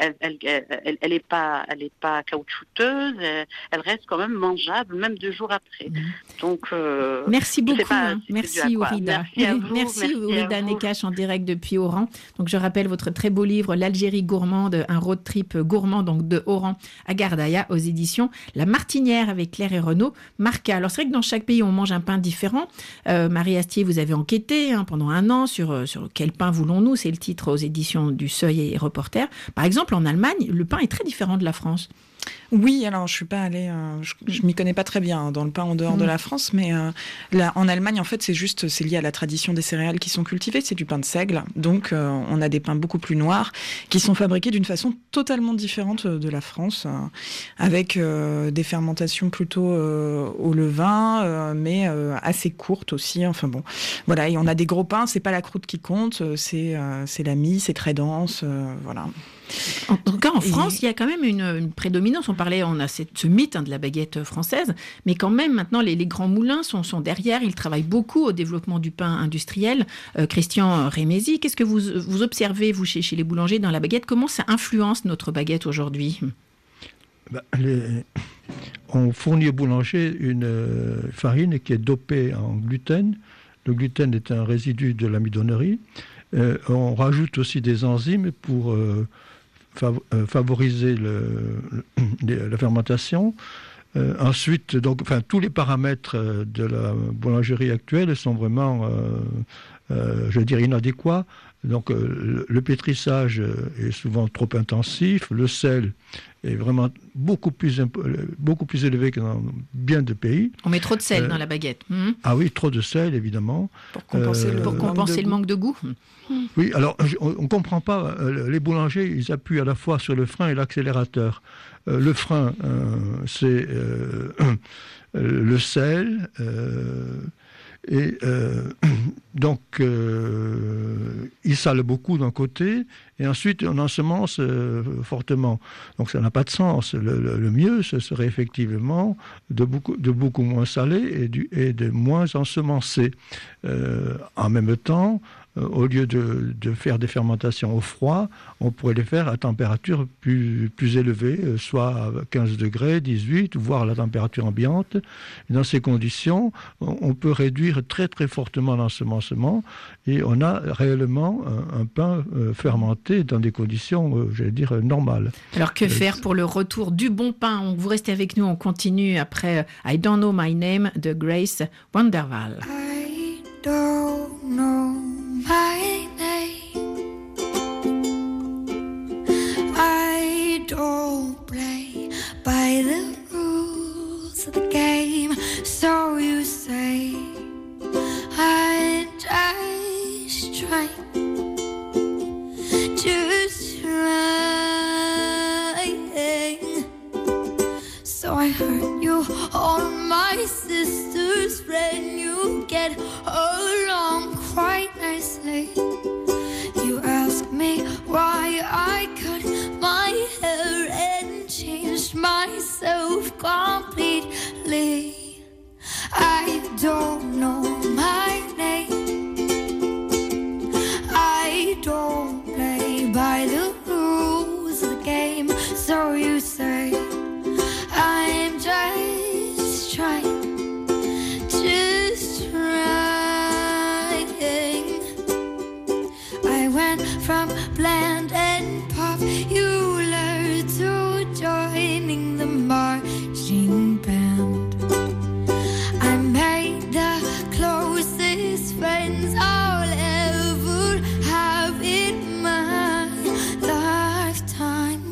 elle est pas caoutchouteuse. Elle reste quand même mangeable, même 2 jours après. Donc, merci beaucoup. Merci Ourida. Merci Ourida Nekache en direct depuis Oran. Donc, je rappelle votre très beau livre, L'Algérie gourmande, un road trip gourmand, donc de Oran à Gardaïa, aux éditions La Martinière avec Claire et Renaud. Marca. Alors, c'est vrai que dans chaque pays, on mange un pain différent. Marie Astier, vous avez enquêté pendant 1 an sur quel pain voulons-nous. C'est le titre aux éditions du Seuil et Reporter. Par exemple, en Allemagne, le pain est très différent de la France. Oui, alors je suis pas allée, je m'y connais pas très bien dans le pain en dehors de la France, mais là, en Allemagne, en fait, c'est lié à la tradition des céréales qui sont cultivées. C'est du pain de seigle, donc on a des pains beaucoup plus noirs qui sont fabriqués d'une façon totalement différente de la France, avec des fermentations plutôt au levain, mais assez courtes aussi. Enfin bon, voilà. Et on a des gros pains. C'est pas la croûte qui compte, c'est la mie, c'est très dense, voilà. En tout cas, en France, il y a quand même une prédominance. On a ce mythe de la baguette française, mais quand même, maintenant, les grands moulins sont derrière. Ils travaillent beaucoup au développement du pain industriel. Christian Rémézy, qu'est-ce que vous observez, vous, chez les boulangers, dans la baguette? Comment ça influence notre baguette aujourd'hui? On fournit aux boulangers une farine qui est dopée en gluten. Le gluten est un résidu de l'amidonnerie. On rajoute aussi des enzymes pour favoriser la fermentation. Ensuite, tous les paramètres de la boulangerie actuelle sont vraiment, je veux dire, inadéquats. Donc, le pétrissage est souvent trop intensif. Le sel est vraiment beaucoup plus élevé que dans bien de pays. On met trop de sel dans la baguette. Ah oui, trop de sel, évidemment. Pour compenser le manque de goût. Oui, alors on ne comprend pas. Les boulangers, ils appuient à la fois sur le frein et l'accélérateur. Le frein, c'est le sel. Donc, il sale beaucoup d'un côté, et ensuite on ensemence fortement. Donc ça n'a pas de sens. Le mieux, ce serait effectivement de beaucoup moins saler et de moins ensemencer. En même temps, au lieu de faire des fermentations au froid, on pourrait les faire à température plus élevée, soit à 15 degrés, 18, voire à la température ambiante. Et dans ces conditions, on peut réduire très très fortement l'ensemencement et on a réellement un pain fermenté dans des conditions, j'allais dire, normales. Alors que faire pour le retour du bon pain? Vous restez avec nous, on continue après I Don't Know My Name de Grace Wanderval. I don't know my from bland and puff. You learn to joining the marching band. I made the closest friends I'll ever have in my lifetime.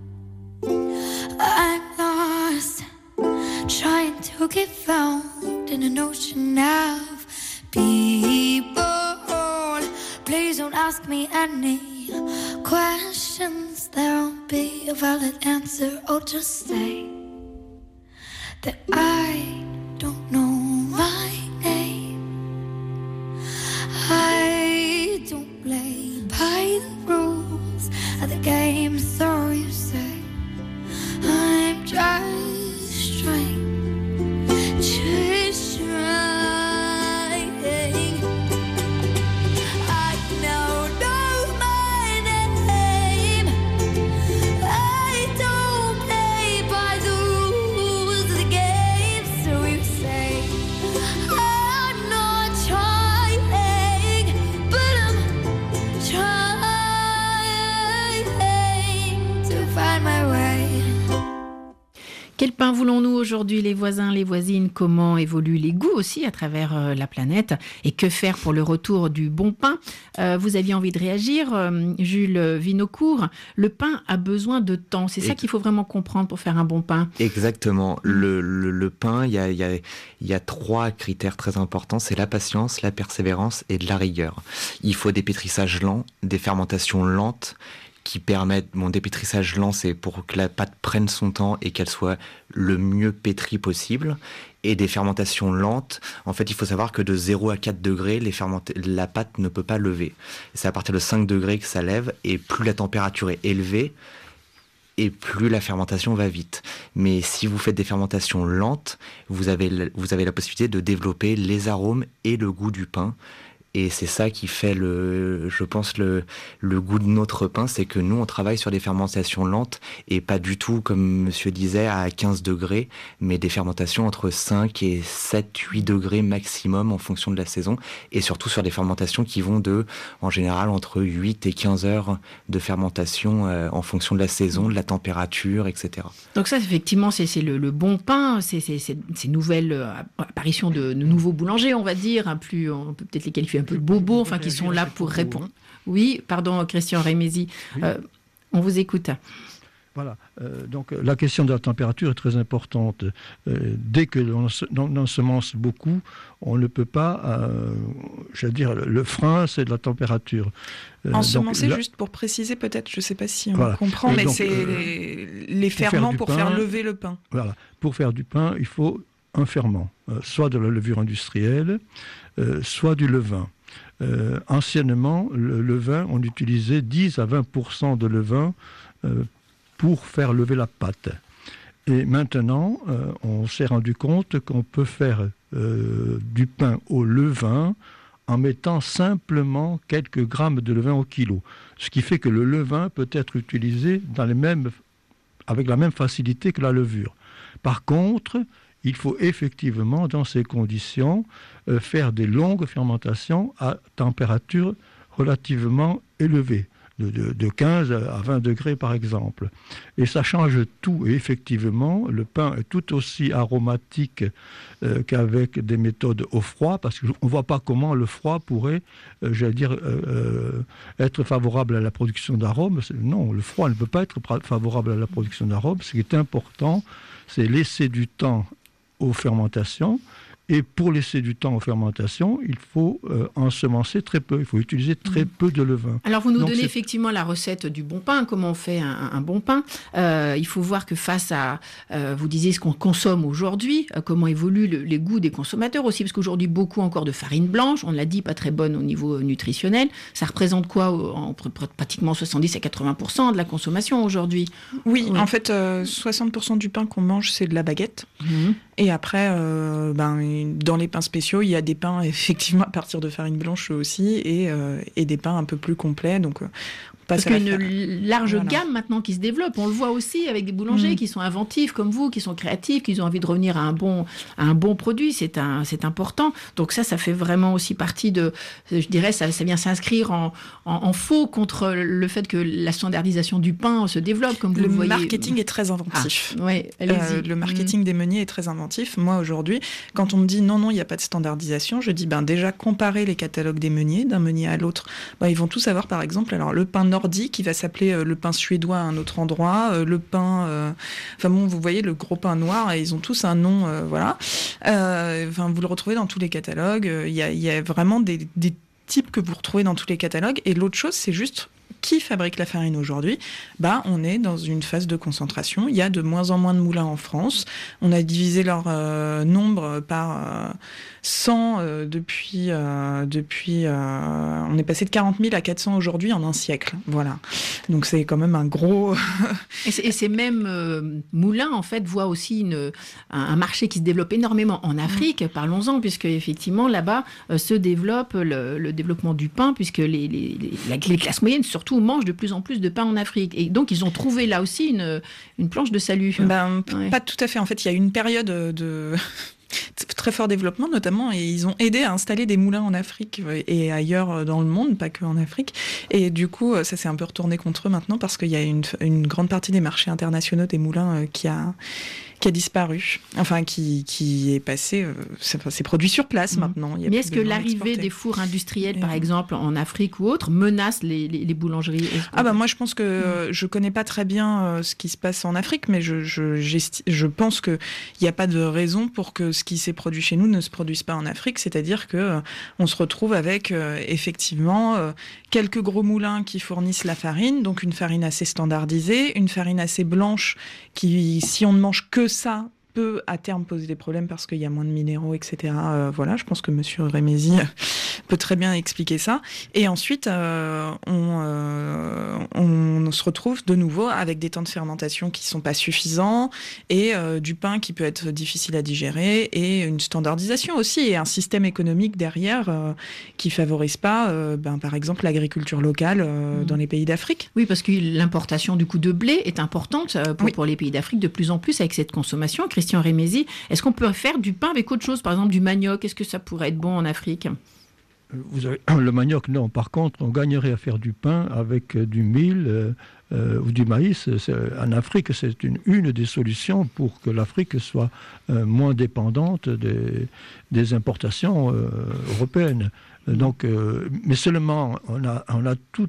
I'm lost, trying to get found in an ocean of people. Please don't ask me any questions. There'll be a valid answer. I'll just say that I don't know my name. I don't play by the rules of the game, so you say. I'm just trying. Quel pain voulons-nous aujourd'hui, les voisins, les voisines? Comment évoluent les goûts aussi à travers la planète? Et que faire pour le retour du bon pain? Vous aviez envie de réagir, Jules Vinocourt. Le pain a besoin de temps. C'est ça qu'il faut vraiment comprendre pour faire un bon pain. Exactement. Le pain, il y a 3 critères très importants. C'est la patience, la persévérance et de la rigueur. Il faut des pétrissages lents, des fermentations lentes, qui permettent, mon dépétrissage lent, c'est pour que la pâte prenne son temps et qu'elle soit le mieux pétrie possible. Et des fermentations lentes, en fait, il faut savoir que de 0 à 4 degrés, la pâte ne peut pas lever. C'est à partir de 5 degrés que ça lève, et plus la température est élevée, et plus la fermentation va vite. Mais si vous faites des fermentations lentes, vous avez la possibilité de développer les arômes et le goût du pain. Et c'est ça qui fait, je pense, le goût de notre pain, c'est que nous, on travaille sur des fermentations lentes et pas du tout, comme monsieur disait, à 15 degrés, mais des fermentations entre 5 et 7, 8 degrés maximum en fonction de la saison, et surtout sur des fermentations qui vont en général, entre 8 et 15 heures de fermentation en fonction de la saison, de la température, etc. Donc ça, effectivement, c'est le bon pain, ces nouvelles apparitions de nouveaux boulangers, on va dire, on peut peut-être les qualifier un peu de bobos, enfin qui sont là pour répondre. Oui, pardon, Christian Rémézy, oui. On vous écoute. Voilà, donc la question de la température est très importante. Dès que l'on ensemence beaucoup, on ne peut pas, le frein, c'est de la température. Ensemencer, juste pour préciser peut-être, je ne sais pas si on comprend, mais donc, c'est les ferments pour faire lever le pain. Voilà, pour faire du pain, il faut un ferment, soit de la levure industrielle, soit du levain. Anciennement, le levain, on utilisait 10 à 20% de levain pour faire lever la pâte. Et maintenant, on s'est rendu compte qu'on peut faire du pain au levain en mettant simplement quelques grammes de levain au kilo. Ce qui fait que le levain peut être utilisé avec la même facilité que la levure. Par contre, il faut effectivement, dans ces conditions, faire des longues fermentations à température relativement élevée, de 15 à 20 degrés par exemple. Et ça change tout. Et effectivement, le pain est tout aussi aromatique qu'avec des méthodes au froid, parce qu'on ne voit pas comment le froid pourrait, être favorable à la production d'arômes. Non, le froid ne peut pas être favorable à la production d'arômes. Ce qui est important, c'est laisser du temps aux fermentations, et pour laisser du temps aux fermentations, il faut ensemencer très peu, il faut utiliser très peu de levain. Alors vous nous donnez effectivement la recette du bon pain, comment on fait un bon pain. Il faut voir que face à, vous disiez ce qu'on consomme aujourd'hui, comment évoluent les goûts des consommateurs aussi, parce qu'aujourd'hui beaucoup encore de farine blanche, on l'a dit, pas très bonne au niveau nutritionnel. Ça représente quoi, pratiquement 70 à 80% de la consommation aujourd'hui? Oui, en fait 60% du pain qu'on mange c'est de la baguette. Et après, dans les pains spéciaux, il y a des pains effectivement à partir de farine blanche aussi, et des pains un peu plus complets. Donc, Parce qu'il y a une large gamme maintenant qui se développe. On le voit aussi avec des boulangers qui sont inventifs comme vous, qui sont créatifs, qui ont envie de revenir à un bon produit. C'est important. Donc ça fait vraiment aussi partie de... Je dirais, ça vient s'inscrire en faux contre le fait que la standardisation du pain se développe, comme vous le voyez. Le marketing est très inventif. Ouais, le marketing des meuniers est très inventif. Moi, aujourd'hui, quand on me dit non, il n'y a pas de standardisation, je dis déjà comparer les catalogues des meuniers, d'un meunier à l'autre. Ils vont tous avoir, par exemple, alors le pain nordique, qui va s'appeler le pain suédois à un autre endroit, le pain... vous voyez, le gros pain noir, et ils ont tous un nom, voilà. Vous le retrouvez dans tous les catalogues. Il y a vraiment des types que vous retrouvez dans tous les catalogues. Et l'autre chose, c'est juste... Qui fabrique la farine aujourd'hui ? On est dans une phase de concentration. Il y a de moins en moins de moulins en France. On a divisé leur nombre par 100 depuis on est passé de 40 000 à 400 aujourd'hui en un siècle. Voilà. Donc c'est quand même un gros... et ces mêmes moulins, en fait, voient aussi un marché qui se développe énormément en Afrique. Parlons-en, puisque effectivement, là-bas, se développe le développement du pain, puisque les classes moyennes, surtout, mangent de plus en plus de pain en Afrique. Et donc, ils ont trouvé là aussi une planche de salut. Pas tout à fait. En fait, il y a une période de très fort développement, notamment, et ils ont aidé à installer des moulins en Afrique et ailleurs dans le monde, pas que en Afrique. Et du coup, ça s'est un peu retourné contre eux maintenant, parce qu'il y a une grande partie des marchés internationaux des moulins qui a disparu, qui est passé, c'est produit sur place maintenant. Mais est-ce que l'arrivée des fours industriels, par exemple, en Afrique ou autre, menace les boulangeries ? Moi, je pense que je connais pas très bien ce qui se passe en Afrique, mais je pense qu'il n'y a pas de raison pour que ce qui s'est produit chez nous ne se produise pas en Afrique, c'est-à-dire que on se retrouve avec effectivement quelques gros moulins qui fournissent la farine, donc une farine assez standardisée, une farine assez blanche qui, si on ne mange que ça, peut à terme poser des problèmes parce qu'il y a moins de minéraux, etc. Voilà, je pense que Monsieur Rémézy peut très bien expliquer ça. Et ensuite, on se retrouve de nouveau avec des temps de fermentation qui sont pas suffisants et du pain qui peut être difficile à digérer et une standardisation aussi et un système économique derrière qui favorise pas, par exemple, l'agriculture locale dans les pays d'Afrique. Oui, parce que l'importation du coup de blé est importante pour les pays d'Afrique de plus en plus avec cette consommation. Christian Rémézy, est-ce qu'on peut faire du pain avec autre chose, par exemple du manioc ? Est-ce que ça pourrait être bon en Afrique ? Le manioc, non. Par contre, on gagnerait à faire du pain avec du mil ou du maïs. En Afrique, c'est une des solutions pour que l'Afrique soit moins dépendante des importations européennes. Donc, mais seulement, on a tout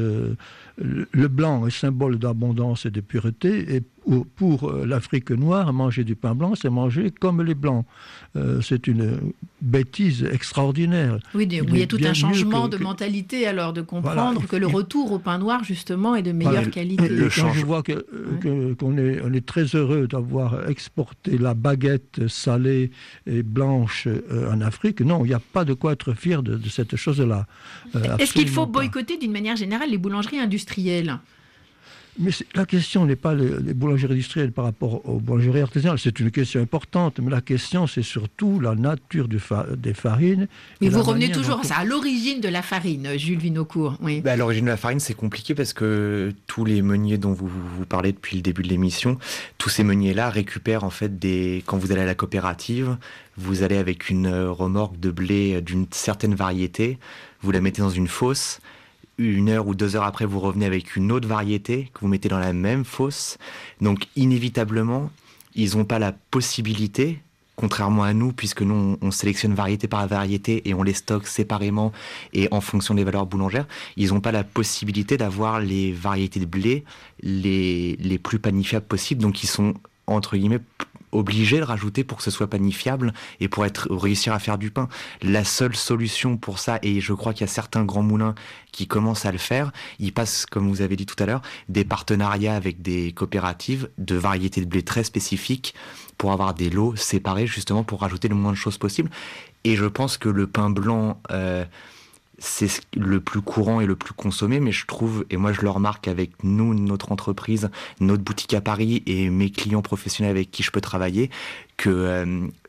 le blanc est symbole d'abondance et de pureté, et pour l'Afrique noire, manger du pain blanc, c'est manger comme les blancs. C'est une bêtise extraordinaire. Oui, il y a tout un changement de mentalité, alors, de comprendre que le retour au pain noir, justement, est de meilleure qualité. Quand je vois qu'on est très heureux d'avoir exporté la baguette salée et blanche en Afrique, non, il n'y a pas de quoi être fier de cette chose-là. Est-ce qu'il faut boycotter d'une manière générale les boulangeries industrielles ? Mais la question n'est pas les boulangeries industrielles par rapport aux boulangeries artisanales, c'est une question importante, mais la question c'est surtout la nature des farines. Mais vous revenez toujours à l'origine de la farine, Jules Vinocourt. Oui. À l'origine de la farine, c'est compliqué parce que tous les meuniers dont vous parlez depuis le début de l'émission, tous ces meuniers-là récupèrent en fait quand vous allez à la coopérative, vous allez avec une remorque de blé d'une certaine variété, vous la mettez dans une fosse. 1 heure ou 2 heures après, vous revenez avec une autre variété que vous mettez dans la même fosse. Donc, inévitablement, ils n'ont pas la possibilité, contrairement à nous, puisque nous, on sélectionne variété par variété et on les stocke séparément et en fonction des valeurs boulangères, ils n'ont pas la possibilité d'avoir les variétés de blé les plus panifiables possibles. Donc, ils sont, entre guillemets, obligés de rajouter pour que ce soit panifiable et pour réussir à faire du pain. La seule solution pour ça, et je crois qu'il y a certains grands moulins qui commencent à le faire, ils passent, comme vous avez dit tout à l'heure, des partenariats avec des coopératives de variétés de blé très spécifiques pour avoir des lots séparés, justement pour rajouter le moins de choses possible. Et je pense que le pain blanc... c'est le plus courant et le plus consommé, mais je trouve, et moi je le remarque avec nous, notre entreprise, notre boutique à Paris et mes clients professionnels avec qui je peux travailler, que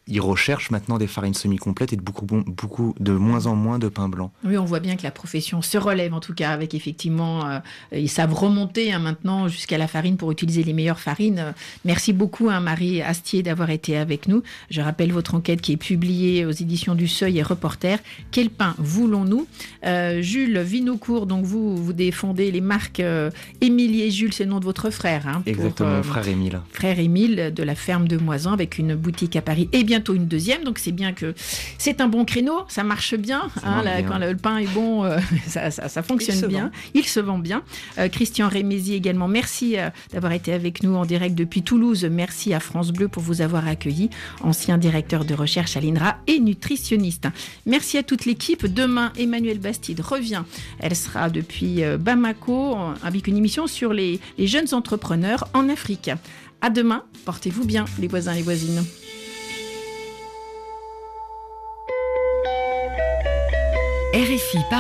ils recherchent maintenant des farines semi-complètes et beaucoup de moins en moins de pain blanc. Oui, on voit bien que la profession se relève, en tout cas, avec effectivement, ils savent remonter maintenant jusqu'à la farine pour utiliser les meilleures farines. Merci beaucoup, Marie Astier, d'avoir été avec nous. Je rappelle votre enquête qui est publiée aux éditions du Seuil et Reporter. Quel pain voulons-nous ? Jules Vinocourt, donc vous défendez les marques Émilie et Jules, c'est le nom de votre frère. Hein, exactement, frère Émile. Frère Émile de la ferme de Moisan, avec une boutique à Paris et bientôt une deuxième. Donc c'est bien que c'est un bon créneau, ça marche bien. Hein, bien. Quand le pain est bon, ça fonctionne bien. Il se vend bien. Christian Rémézy également, merci d'avoir été avec nous en direct depuis Toulouse. Merci à France Bleu pour vous avoir accueilli, ancien directeur de recherche à l'INRA et nutritionniste. Merci à toute l'équipe. Demain, Emmanuelle Bastide revient. Elle sera depuis Bamako avec une émission sur les jeunes entrepreneurs en Afrique. À demain, portez-vous bien les voisins et les voisines. RFI